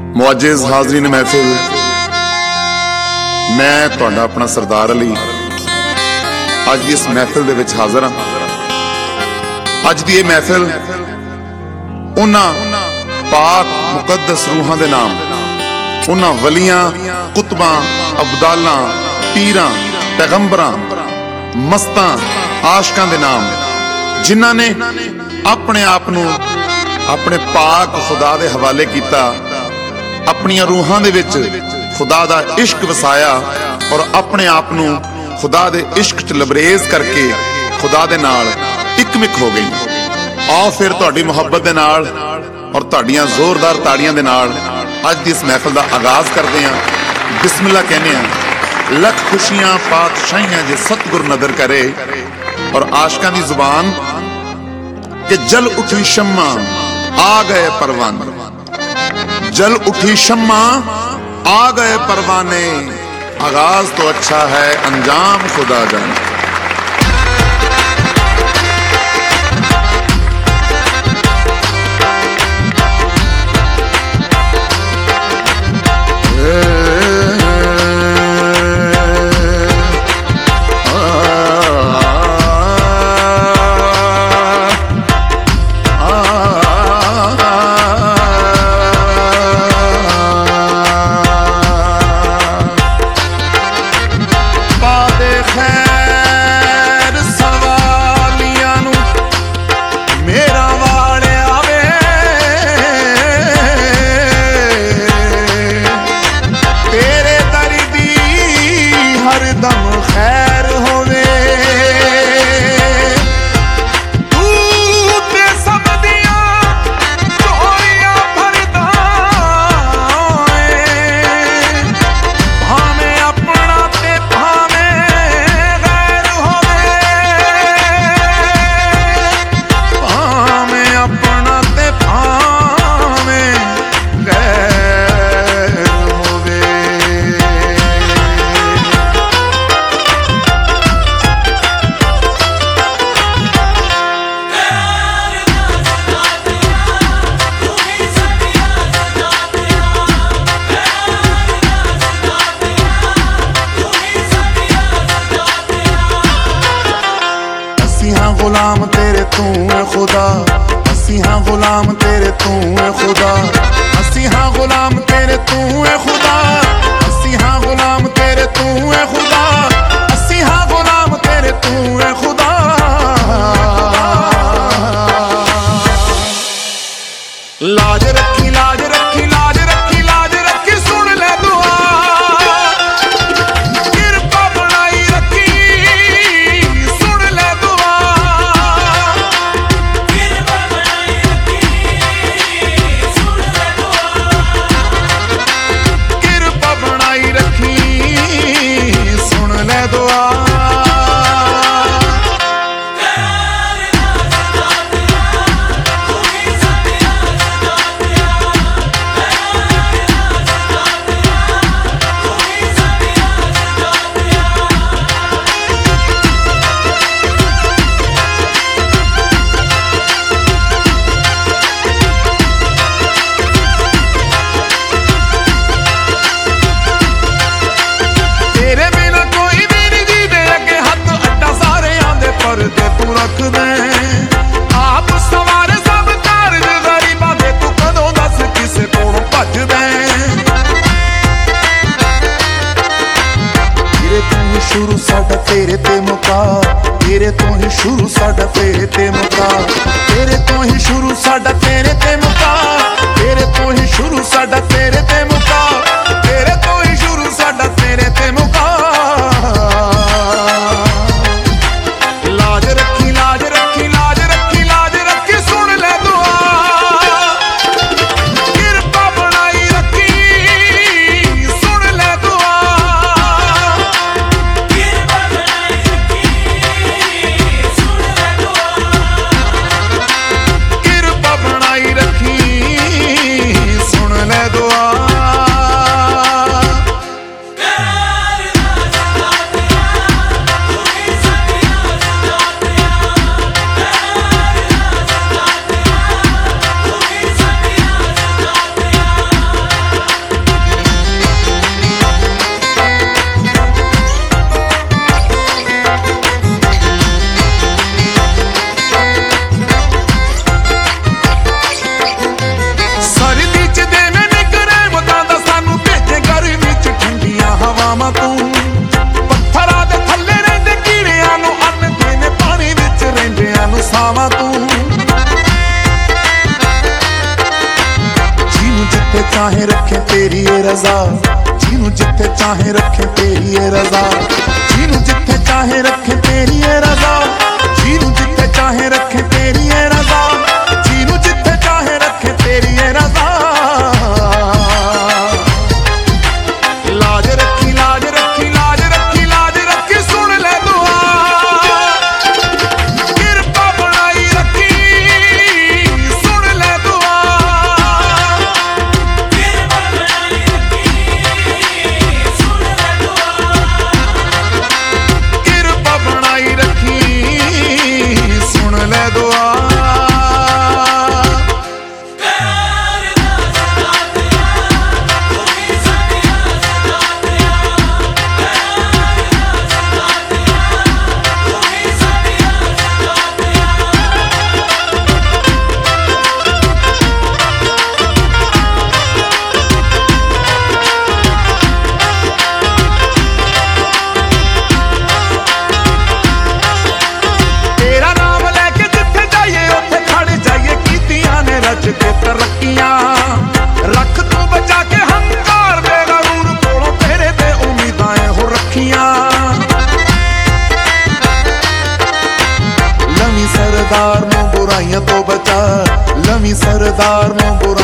मुअज्जिज़ हाज़रीन महफिल, मैं तुहाडा अपना सरदार अली अज इस महफिल दे विच हाज़र हाँ। अज दी ये महफिल उन्हां पाक मुकद्दस रूहां दे नाम, उन्हां वलियां, कुतबां, अब्दालां, पीरां, पैगंबरां, मस्तां, आशकां दे नाम, जिन्हां ने अपने आप नूं अपने पाक खुदा दे हवाले किया, अपनियां रूहां दे विच खुदा दा इश्क वसाया और अपने आप नूं खुदा दे इश्क च लबरेज करके खुदा दे नाल इकमिक हो गई। आओ फिर तुहाडी मुहब्बत दे नाल और तुहाडियां जोरदार ताड़ियां दे नाल अज दी इस महफिल दा आगाज करते हैं। बिस्मिल्लाह कहने हैं। लख खुशियां पातशाहियां जे सतगुर नदर करे और आशकां दी जुबान के जल उठी शम्मा आ गए परवाने, जल उठी शम्मा आ गए परवाने, आगाज तो अच्छा है अंजाम खुदा जाने। गुलाम तेरे तू है खुदा, असी हाँ गुलाम तेरे तू है खुदा, असी हाँ गुलाम तेरे तू है खुदा, असी हाँ गुलाम तेरे तू है खुदा, असी हाँ गुलाम तेरे तू है खुदा। लाज रखी लाज रखी लाज रखी लाज रखी सुन ले दुआ, कृपा बनाई रखी सुन ले दुआ, कृपा बनाई रखी सुन ले दुआ, कृपा बनाई रखी सुन ले दुआ। ਚਾਹੇ ਰੱਖੇ ਤੇਰੀ ਏ ਰਜ਼ਾ, ਜਿਹਨੂੰ ਜਿੱਥੇ ਚਾਹੇ ਰੱਖੇ ਤੇਰੀ ਏ ਰਜ਼ਾ, ਜਿਹਨੂੰ ਜਿੱਥੇ ਚਾਹੇ ਰੱਖੇ ਤੇਰੀ ਏ ਰਜ਼ਾ, ਜਿਹਨੂੰ ਜਿੱਥੇ ਚਾਹੇ ਰੱਖੇ ਤੇਰੀ ਏ ਰਜ਼ਾ, ਜਿਹਨੂੰ ਜਿੱਥੇ ਚਾਹੇ ਰੱਖੇ ਤੇਰੀ ਏ ਰਜ਼ਾ। ਲਾਜ ਰੱਖੀ ਲਾਜ ਰੱਖੀ ਲਾਜ ਰੱਖੀ ਲਾਜ ਰੱਖੀ, ਸੁਣ ਲੈ ਦੁਆ, ਕਿਰਪਾ ਬਣਾਈ ਰੱਖੀ, ਸੁਣ ਲੈ ਦੁਆ, ਕਿਰਪਾ ਬਣਾਈ ਰੱਖੀ, ਸੁਣ ਲੈ ਦੁਆ, ਕਿਰਪਾ ਬਣਾਈ ਰੱਖੀ, ਸੁਣ ਲੈ ਦੁਆ। ਤੇਰਾ ਨਾਮ ਲੈ ਕੇ ਜਿੱਥੇ ਜਾਈਏ ਉੱਥੇ ਖੜ ਜਾਈਏ, ਕੀਤੀਆਂ ਨੇ ਰਚ ਕੇ ਤਰੱਕੀਆਂ, ਰੱਖ ਤੂੰ ਬਚਾ ਕੇ ਹੰਕਾਰ ਬੇਗਰੂਰ ਕੋਲੋਂ, ਤੇਰੇ ਤੇ ਉਮੀਦਾਂ ਇਹੋ ਰੱਖੀਆਂ। ਲਵੀਂ ਸਰਦਾਰ ਨੂੰ ਬੁਰਾਈਆਂ ਤੋਂ ਬਚਾ, ਲਵੀਂ ਸਰਦਾਰ ਨੂੰ